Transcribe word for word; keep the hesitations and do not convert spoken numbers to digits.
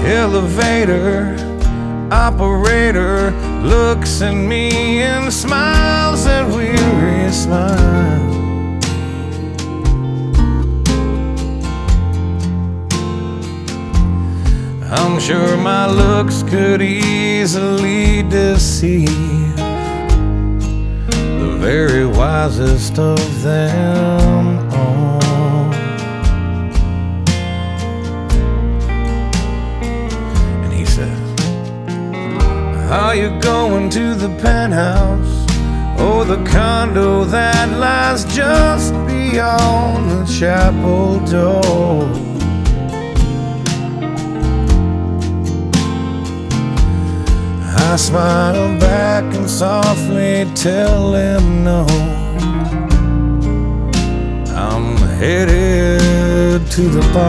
elevator operator looks at me and smiles that weary smile. I'm sure my looks could easily deceive the very wisest of them all. And he says, "Are you going to the penthouse or the condo that lies just beyond the chapel door?" I smile back and softly tell him no. I'm headed to the bar.